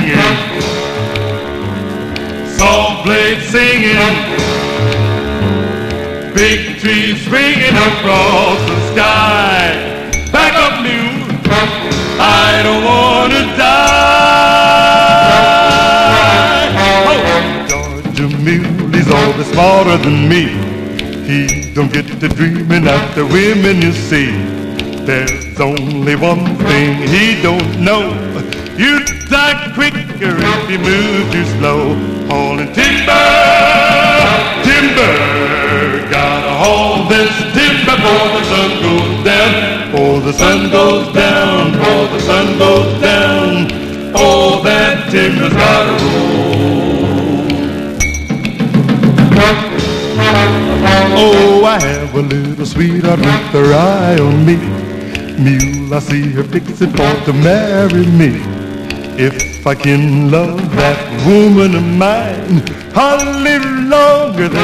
ringing, saw blades singing, big trees swinging across the sky. Back up, mule, I don't wanna die. Oh, Georgia mule, he's always smarter than me. He don't get to dreaming after women, you see. There's only one thing he don't know. You'd die quicker if you moved too slow. Hauling timber, timber, gotta haul this timber before the sun goes down. Before the sun goes down, before the sun goes down. All that timber's gotta roll. Oh, I have a little sweetheart with her eye on me. Mule, I see her fixing for to marry me. If I can love that woman of mine, I'll live longer than